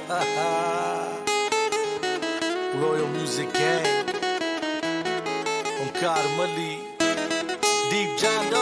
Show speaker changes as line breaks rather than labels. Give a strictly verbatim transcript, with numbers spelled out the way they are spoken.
Royal Music Gang, Omkar Mali, Deep John Doe.